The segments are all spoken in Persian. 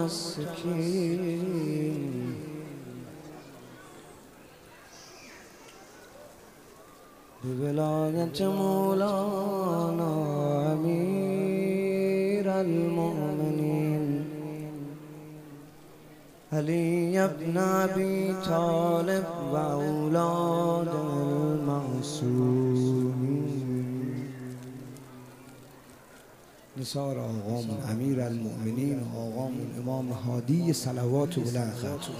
متمسکین به ولایت مولانا امیر المؤمنین علی ابن ابی طالب و اولاد المعصومین. نثار آقامون امیر المؤمنین و آقامون امام هادی صلوات الله خاتون.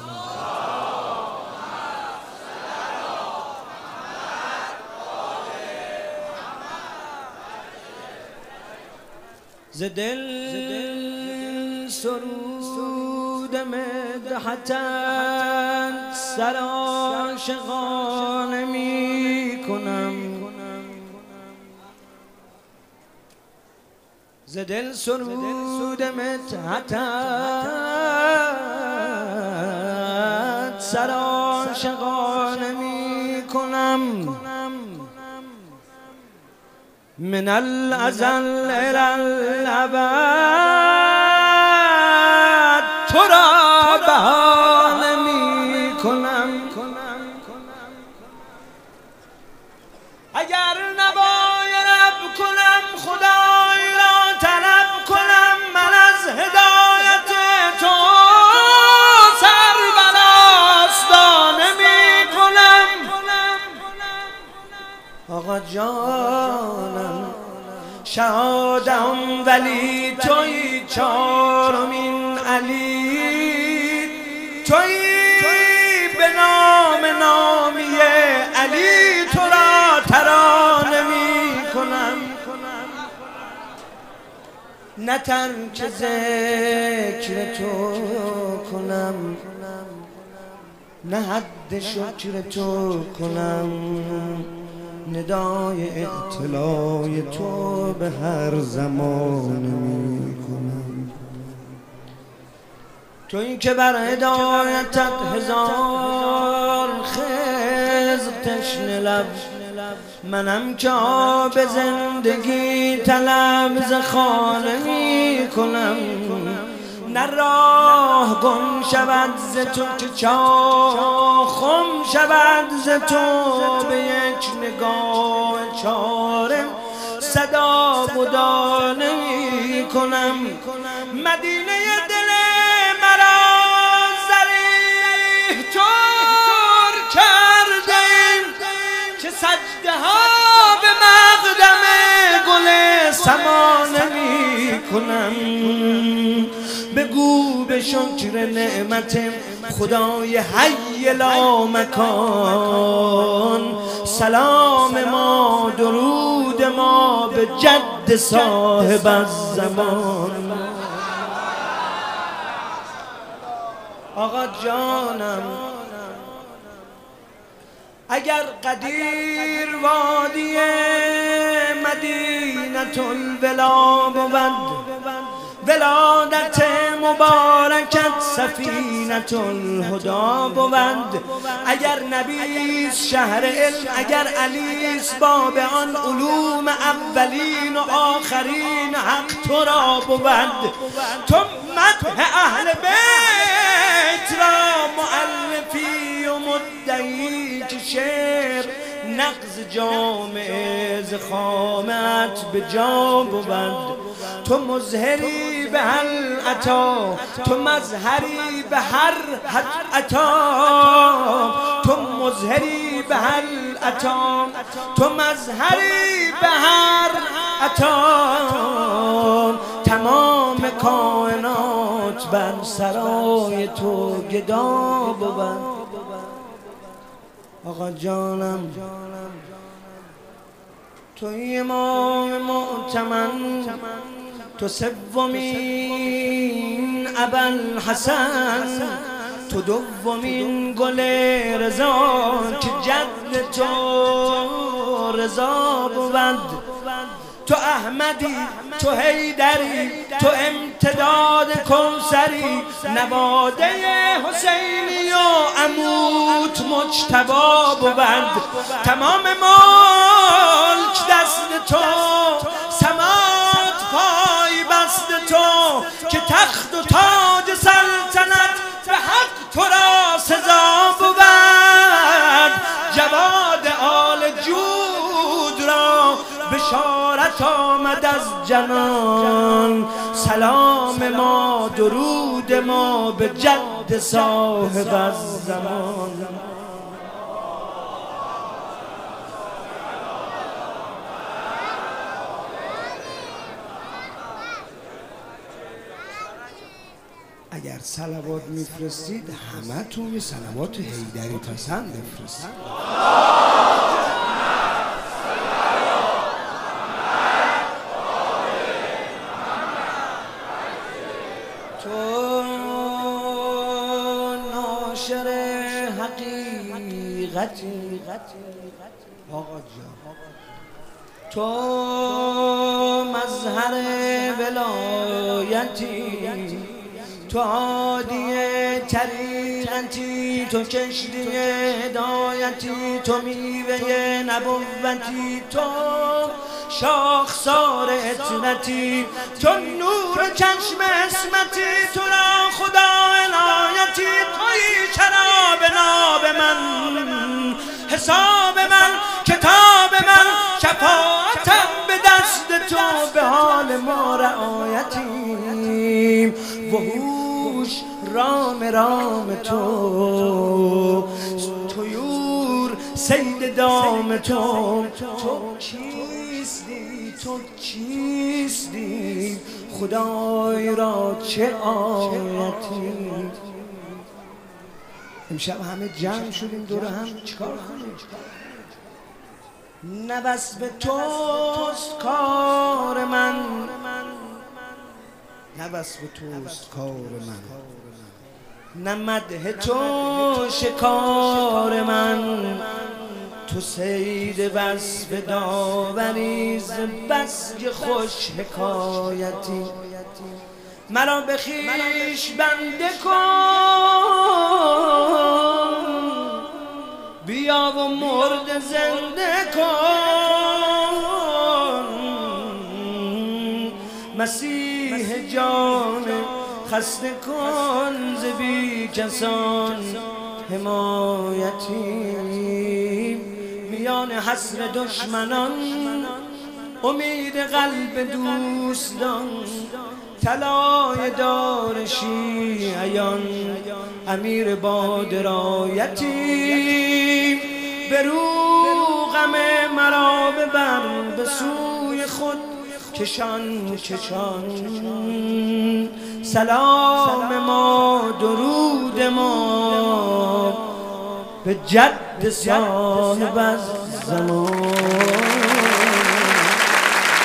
ز دل سرود مدحتت سر عاشقانه می کنم، ز دل سرود مدحتت سر عاشقانه می کنم، من الازل الی الابد تو را بهانه می کنم. اگر نوای رب کنم خدای را طلب کنم، من از هدایت تو سر بر آستانه می کنم. آقا جانم شهادم ولی تویی، چارمین علی تویی، به نام نامی علی تو را ترانه می کنم. نه ترک ذکر تو کنم، نه حد شکر تو کنم، ندای اطلاع تو به هر زمان می کنم. تویی که بر هدایتت هزار خضر تشنه لب، منم که آب زندگی طلب ز خانه می کنم. نه راه گم شود ز تو که چاه خم شود ز تو، به یک نگاه چاره صدا بدانه می کنم. مدینه دل مرا زریح طور کرده که سجده ها به مقدم گل سمانه می کنم. بگو به شکر نعمت خدای حی لامکان، سلام ما درود ما به جد صاحب الزمان. آقا جانم اگر قدیر وادی مدینة الولا بود، ولادت مبارکت سفینة الهدی بود. اگر نبیس شهر علم، اگر علیس باب آن علوم اولین و آخرین، حق تو را بود. تو مدح اهل بیت را مؤلفی و مدعی که شعر نقض جامعه ز خامت به جا بود. تو مظهری به هر عطا، تو مظهری به هر عطا، تو مظهری به هر عطا، تو مظهری به هر عطا. تمام کائنات بر سرای تو گدا بود. آقا جانم توی امام معتمن، تو سومین ابوالحسن، تو دومین گل رضا که جد تو رضا بود. تو احمدی، تو حیدری، تو امتداد کوثری، نواده حسینی و عموت مجتبی بود. تمام ملک دست تو، سماوات پای بست تو، که تخت و تاج سر تو را سزا بود. جواد آل جود را بشارت آمد از جنان. سلام ما درود ما به جد صاحب از زمان. اگر صلوات میفرستید همه تون یه صلوات حیدری پسند بفرستید. تو ناشر حقیقتی آقا جان، تو مظهر ولایتی، تو عادی طریقتی، تو کشتی هدایتی، تو میوه نبوتی، تو شاخسار عطرتی، تو نور چشم عصمتی، تو را خدا عنایتی، تویی شراب ناب من، حساب من، کتاب من، شفاعتم به دست تو، به حال ما رعایتی. وحوش رام رام تو، طیور صید دام تو. تو چیستی، تو چیستی، خدای را چه آیتی. امشب همه جمع شدیم دور هم، چیکار کنیم؟ نه بس به توست کار من، نه بس به توست کار من، نه مدح تو شکار من. تو سید بس به داوریز بس که خوش حکایتی. مرا به خویش بنده کن، بیا و مرد زنده کن. مسیح جان خسته کن، ز بی کسان حمایتی. میان حسر دشمنان امید قلب دوستان، طلای دار شیعیان امیر با درایتی. به روغم مرا ببر به سوی خود کشان کشان. سلام ما درود ما به جد صاحب از زمان.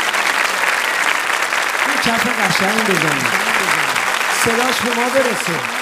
این کف قشنگ بزنید، صداش به ما برسه.